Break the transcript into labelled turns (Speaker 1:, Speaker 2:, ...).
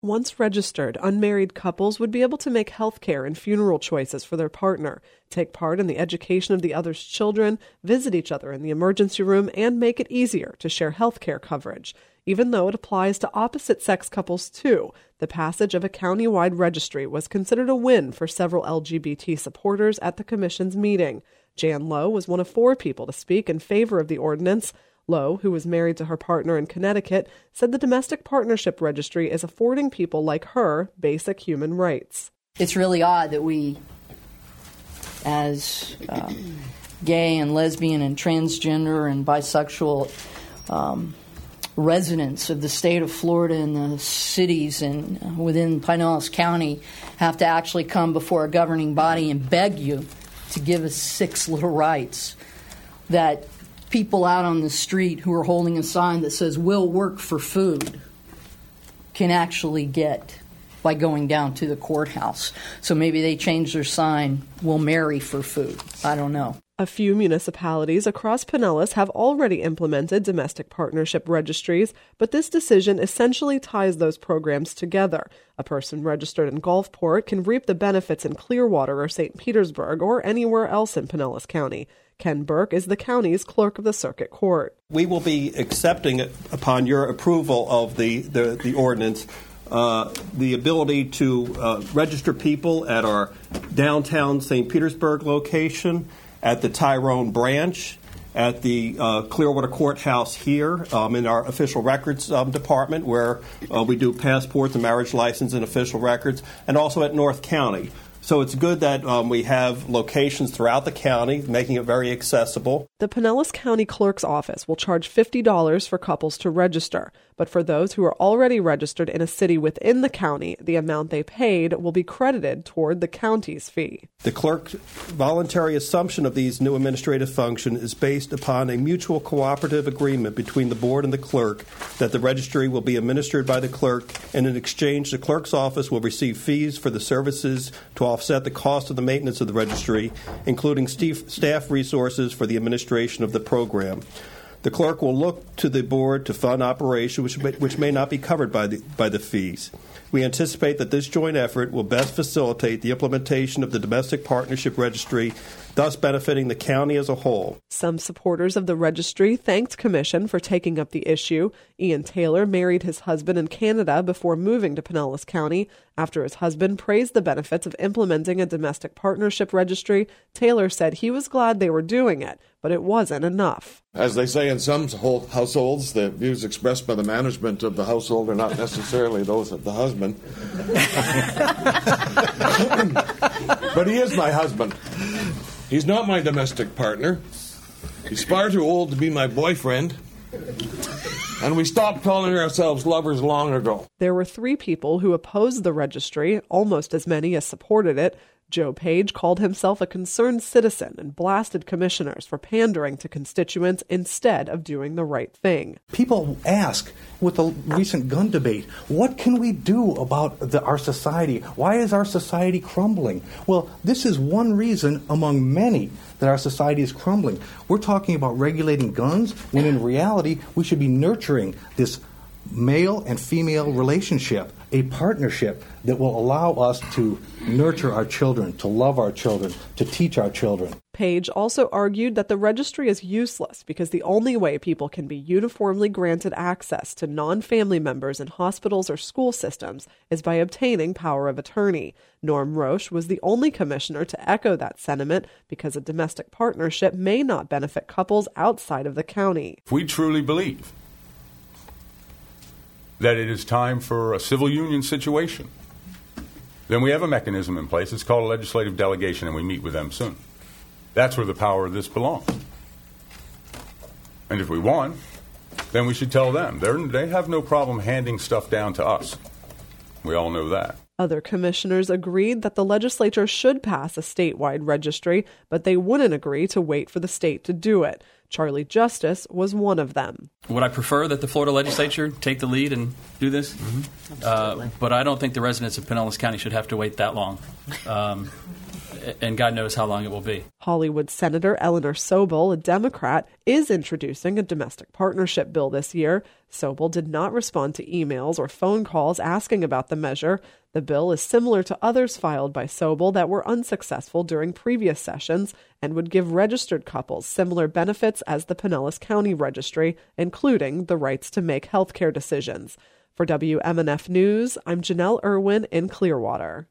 Speaker 1: Once registered, unmarried couples would be able to make health care and funeral choices for their partner, take part in the education of the other's children, visit each other in the emergency room, and make it easier to share health care coverage. Even though it applies to opposite-sex couples too, the passage of a county-wide registry was considered a win for several LGBT supporters at the Commission's meeting. Jan Lowe was one of 4 people to speak in favor of the ordinance. Lowe, who was married to her partner in Connecticut, said the Domestic Partnership Registry is affording people like her basic human rights.
Speaker 2: It's really odd that we, as gay and lesbian and transgender and bisexual residents of the state of Florida and the cities and within Pinellas County, have to actually come before a governing body and beg you to give us 6 little rights that people out on the street who are holding a sign that says "We'll work for food" can actually get by going down to the courthouse. So maybe they change their sign, "We'll marry for food." I don't know.
Speaker 1: A few municipalities across Pinellas have already implemented domestic partnership registries, but this decision essentially ties those programs together. A person registered in Gulfport can reap the benefits in Clearwater or St. Petersburg or anywhere else in Pinellas County. Ken Burke is the county's clerk of the circuit court.
Speaker 3: We will be accepting, upon your approval of the ordinance, the ability to register people at our downtown St. Petersburg location, at the Tyrone branch, at the Clearwater Courthouse here, in our official records department where we do passports and marriage license and official records, and also at North County. So it's good that we have locations throughout the county, making it very accessible.
Speaker 1: The Pinellas County Clerk's Office will charge $50 for couples to register, but for those who are already registered in a city within the county, the amount they paid will be credited toward the county's fee.
Speaker 3: The clerk's voluntary assumption of these new administrative functions is based upon a mutual cooperative agreement between the board and the clerk that the registry will be administered by the clerk, and in exchange, the clerk's office will receive fees for the services to offset the cost of the maintenance of the registry, including staff resources for the administration of the program. The clerk will look to the board to fund operation, which may not be covered by the fees. We anticipate that this joint effort will best facilitate the implementation of the Domestic Partnership Registry, thus benefiting the county as a whole.
Speaker 1: Some supporters of the registry thanked Commission for taking up the issue. Ian Taylor married his husband in Canada before moving to Pinellas County. After his husband praised the benefits of implementing a domestic partnership registry, Taylor said he was glad they were doing it, but it wasn't enough.
Speaker 4: As they say in some households, the views expressed by the management of the household are not necessarily those of the husband. But he is my husband. He's not my domestic partner. He's far too old to be my boyfriend. And we stopped calling ourselves lovers long ago.
Speaker 1: There were 3 people who opposed the registry, almost as many as supported it. Joe Page called himself a concerned citizen and blasted commissioners for pandering to constituents instead of doing the right thing.
Speaker 5: People ask, with the recent gun debate, what can we do about our society? Why is our society crumbling? Well, this is one reason among many that our society is crumbling. We're talking about regulating guns, when in reality we should be nurturing this male and female relationship, a partnership that will allow us to nurture our children, to love our children, to teach our children.
Speaker 1: Page also argued that the registry is useless because the only way people can be uniformly granted access to non-family members in hospitals or school systems is by obtaining power of attorney. Norm Roche was the only commissioner to echo that sentiment because a domestic partnership may not benefit couples outside of the county.
Speaker 6: If we truly believe that it is time for a civil union situation, then we have a mechanism in place. It's called a legislative delegation, and we meet with them soon. That's where the power of this belongs. And if we want, then we should tell them. They have no problem handing stuff down to us. We all know that.
Speaker 1: Other commissioners agreed that the legislature should pass a statewide registry, but they wouldn't agree to wait for the state to do it. Charlie Justice was one of them.
Speaker 7: Would I prefer that the Florida legislature take the lead and do this? But I don't think the residents of Pinellas County should have to wait that long. and God knows how long it will be.
Speaker 1: Hollywood Senator Eleanor Sobel, a Democrat, is introducing a domestic partnership bill this year. Sobel did not respond to emails or phone calls asking about the measure. The bill is similar to others filed by Sobel that were unsuccessful during previous sessions and would give registered couples similar benefits as the Pinellas County Registry, including the rights to make health care decisions. For WMNF News, I'm Janelle Irwin in Clearwater.